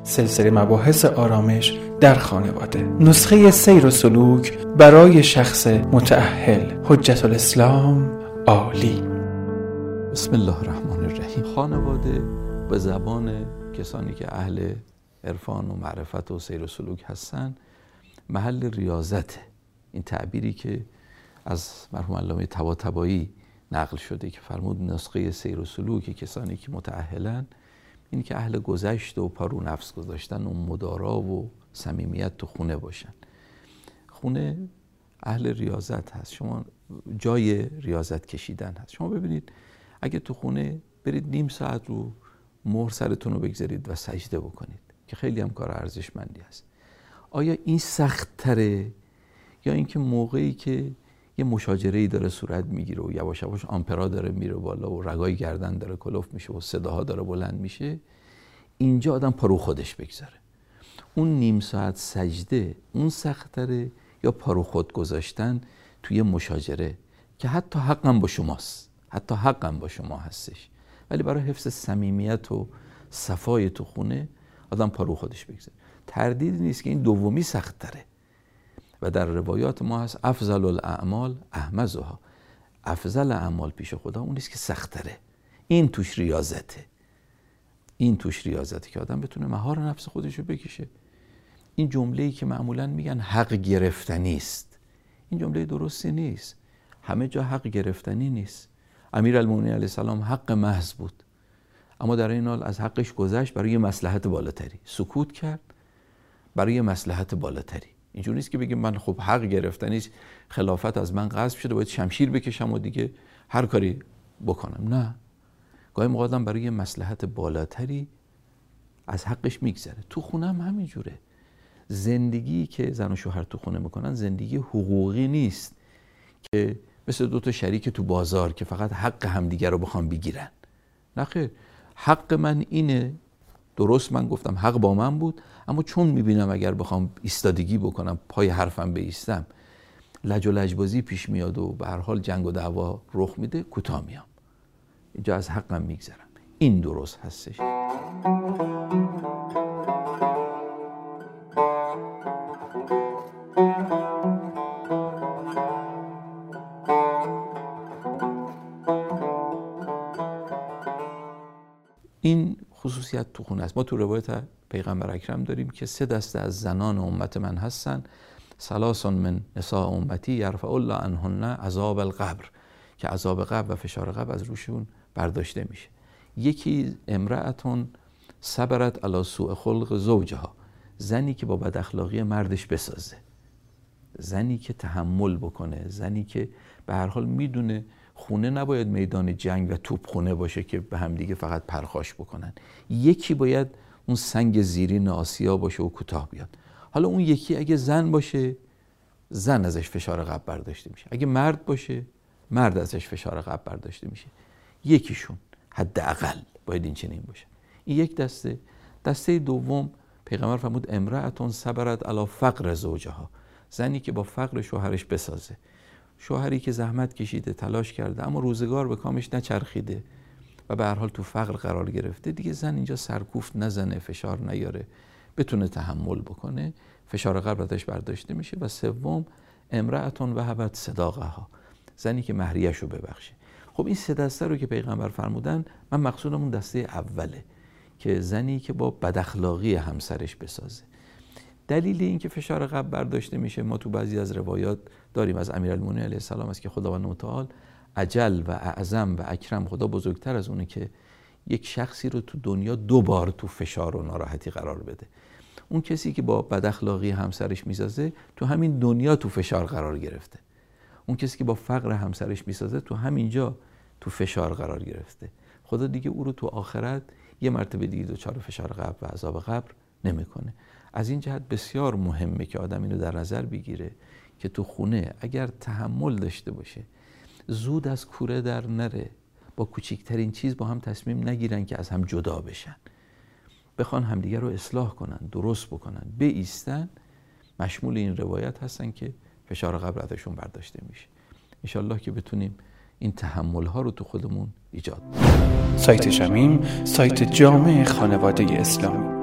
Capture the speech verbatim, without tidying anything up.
سلسله مباحث آرامش در خانواده، نسخه سیر و سلوک برای شخص متأهل، حجت الاسلام عالی. بسم الله الرحمن الرحیم. خانواده به زبان کسانی که اهل عرفان و معرفت و سیر و سلوک هستن محل ریاضته. این تعبیری که از مرحوم علامه طباطبایی نقل شده که فرمود نسخه سیر و سلوک کسانی که متأهلن این که اهل گذشت و پارو نفس گذاشتن و مدارا و صمیمیت تو خونه باشن. خونه اهل ریاضت هست، شما جای ریاضت کشیدن هست. شما ببینید اگه تو خونه برید نیم ساعت رو مهر سرتون رو بگذارید و سجده بکنید که خیلی هم کار ارزشمندی هست، آیا این سخت تره یا اینکه موقعی که یه مشاجره‌ای داره صورت میگیره و یواش یواش آمپرا داره میره بالا و رگای گردن داره کلوف میشه و صداها داره بلند میشه، اینجا آدم پارو خودش بگذاره؟ اون نیم ساعت سجده اون سخت‌تره یا پارو خود گذاشتن توی مشاجره که حتی حقم با شماست، حتی حقم با شما هستش، ولی برای حفظ صمیمیت و صفای تو خونه آدم پارو خودش بگذاره؟ تردید نیست که این دومی سخت‌تره و در روایات ما هست افضل الاعمال احمزها، افضل اعمال پیش خدا اون نیست که سخت‌تره. این توش ریاضته، این توش ریاضته که آدم بتونه مهار نفس خودشو بکشه. این جمله‌ای که معمولاً میگن حق گرفتنی است، این جمله درستی نیست. همه جا حق گرفتنی نیست. امیرالمومنین علیه السلام حق محض بود، اما در این حال از حقش گذشت برای مصلحت بالاتری، سکوت کرد برای مصلحت بالاتری. اینجوری نیست که بگیم من خب حق گرفتنی، خلافت از من غصب شده باید شمشیر بکشم و دیگه هر کاری بکنم. نه، گاهی موقع آدم برای مصلحت بالاتری از حقش میگذره. تو خونه هم همینجوره. زندگی که زن و شوهر تو خونه میکنن زندگی حقوقی نیست که مثل دو تا شریک تو بازار که فقط حق همدیگر رو بخوام بگیرن. نه خیر، حق من اینه، درست من گفتم حق با من بود، اما چون میبینم اگر بخوام ایستادگی بکنم پای حرفم بایستم لج و لجبازی پیش میاد و به هر حال جنگ و دعوا رخ میده، کوتاه میام، اینجا از حقم میگذرم. این درست هستش. این خصوصیت تو خونه است. ما تو روایت پیغمبر اکرم داریم که سه دسته از زنان امت من هستن، ثلاث من نساء امتی یرفع الله عنهن عذاب القبر، که عذاب قبر و فشار قبر از روشون برداشته میشه. یکی امرأتون صبرت علی سوء خلق زوجها، زنی که با بد اخلاقی مردش بسازه، زنی که تحمل بکنه، زنی که به هر حال میدونه خونه نباید میدان جنگ و توپ خونه باشه که به هم دیگه فقط پرخاش بکنن. یکی باید اون سنگ زیرین آسیا باشه و کوتاه بیاد. حالا اون یکی اگه زن باشه، زن ازش فشار قبر برداشته میشه. اگه مرد باشه، مرد ازش فشار قبر برداشته میشه. یکیشون حداقل باید این چنین باشه. این یک دسته. دسته دوم پیغمبر فرمود امرأتون صبرت علی فقر زوجها، زنی که با فقر شوهرش بسازه. شوهری که زحمت کشیده، تلاش کرده، اما روزگار به کامش نچرخیده و به هر حال تو فقر قرار گرفته، دیگه زن اینجا سرکوفت نزنه، فشار نیاره، بتونه تحمل بکنه، فشار قبر ازش برداشته میشه. و سوم امرأتون وهبت صداقها، زنی که مهریه‌ش رو ببخشه. خب این سه دسته رو که پیغمبر فرمودن، من مقصودم اون دسته اوله که زنی که با بداخلاقی همسرش بسازه. دلیل این که فشار قبر برداشته میشه ما تو بعضی از روایات داریم از امیرالمومنین علیه السلام است که خداوند متعال اجل و اعظم و اکرم، خدا بزرگتر از اونه که یک شخصی رو تو دنیا دو بار تو فشار و ناراحتی قرار بده. اون کسی که با بداخلاقی همسرش میسازه تو همین دنیا تو فشار قرار گرفته. اون کسی که با فقر همسرش میسازه تو همینجا تو فشار قرار گرفته. خدا دیگه او رو تو آخرت یه مرتبه دیگه دچار فشار قبر و عذاب قبر نمیکنه. از این جهت بسیار مهمه که آدم اینو در نظر بگیره که تو خونه اگر تحمل داشته باشه، زود از کوره در نره، با کوچکترین چیز با هم تصمیم نگیرن که از هم جدا بشن، بخوان همدیگر رو اصلاح کنن، درست بکنن، بایستن، مشمول این روایت هستن که فشار قبر ازشون برداشته میشه. انشالله که بتونیم این تحمل ها رو تو خودمون ایجاد کنیم. سایت شمیم، سایت جامع خانواده اسلامی.